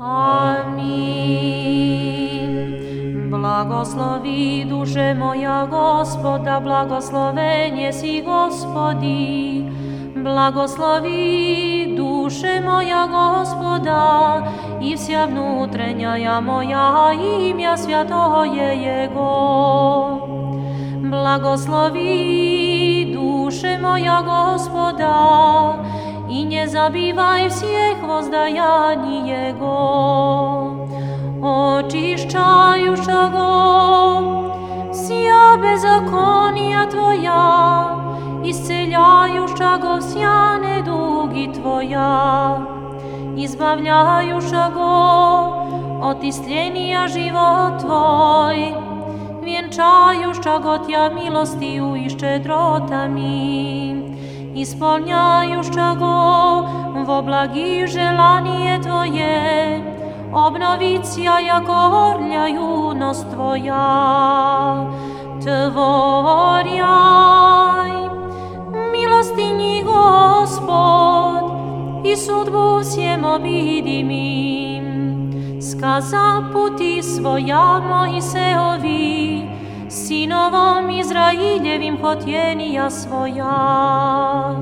Amin. Blagoslovi duše moja Gospoda, blagosloven jesi Gospodi. Blagoslovi duše moja Gospoda i vся внутренняя moja imja svjatoje Jego. Blagoslovi duše moja Gospoda i nie zabivaj всех воздаянь Jego. Očišćajušago вся беззаконija Tvoja, isceljajušago вся nedugi Tvoja, izbavljajušago od istljenija život Tvoj, vjenčajušago Tja milostiju i ščedrotami, ispunjajušago vo blagi želanije Tvoje, obnovicija jako orlja junost Tvoja. Tvorjaj milostinji Gospod i sudbu всем obidimim. Skaza puti svoja Mojseovi, sinovom Izraeljevim hotjenija svoja.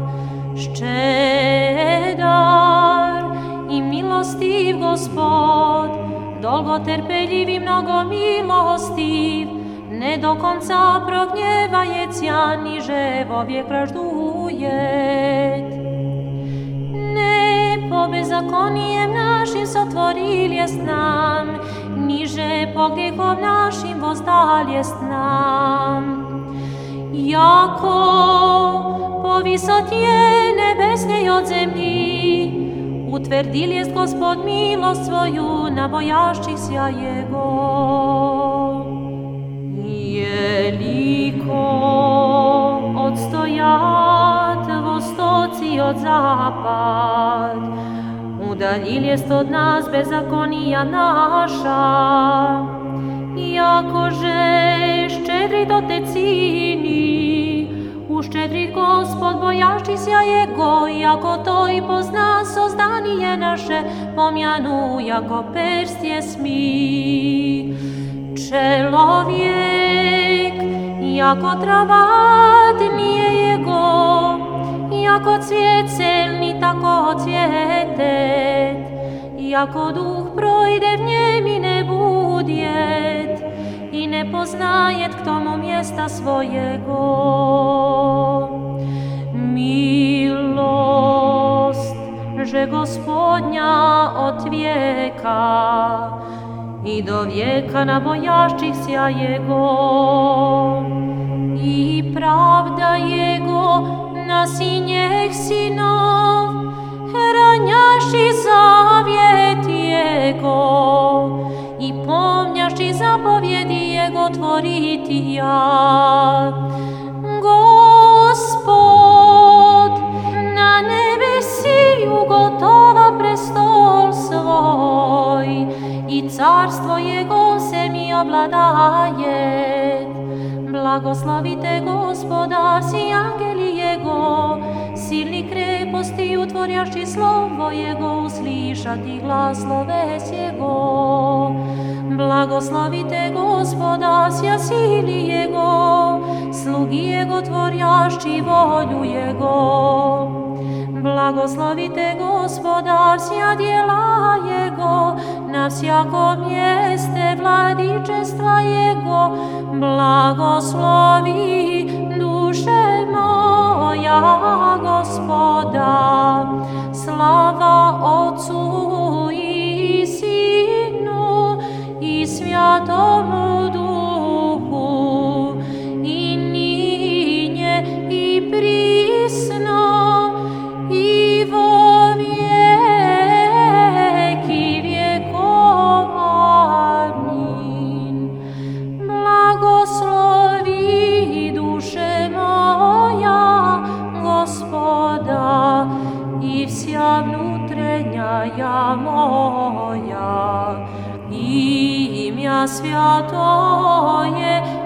Ščedar i milostiv Gospod, dolgoterpeljiv i mnogo milostiv, ne do konca prognjevajecja, niže vovijek praždujet. Ne po bezakonijem našim sotvoriljest nam, niže po grijehom našim vozdaljest nam. Jako po visotje nebesnej od zemlji, utvrdil jest Gospod milost svoju na bojašćihsja Jego. Jeliko odstojat vostoci od zapad, udaljil jest od nas bezakonija naša, jakože ščedrit otecini, uščedrit Gospod bojašćihsja Jego, jako to i pozna sozdanije naše, pomjanu jako perstje smi. Čelovjek, jako travat nije Jego, jako cvijet celni, tako cvjetet, jako duh projde v njem i ne budjet, i ne poznajet k tomu mjesta svojego. Milost, že Gospodnja od vijeka, i do vijeka na bojašćihsja Jego, i pravda Jego na sinjeh sinov, ranjaši zavjet Jego, i pomnjaši zapovjedi Jego tvoriti ja. Gospod na nebesi ugotova prestol svoj, i carstvo Jego se mi obladaje. Blagoslavite Gospoda, vsi angeli Jego, silni kreposti utvorjaši slovo Jego, uslišati glas sloves Jego. Blagoslavite Gospoda, vsja sili Jego, slugi Jego tvorjaši volju Jego. Blagoslavite Gospoda, vsja djela Jego, na vsjakom mjeste vladičestva Jego. Blagoslovi duše moja Gospoda, slava Otcu i Sinu i Svjatomu Duhu, i ninje i prisno i vo vijeki vjekov. Amin. Blagoslovi duše moja Gospoda i vся внутренняя moja, imja svjatoje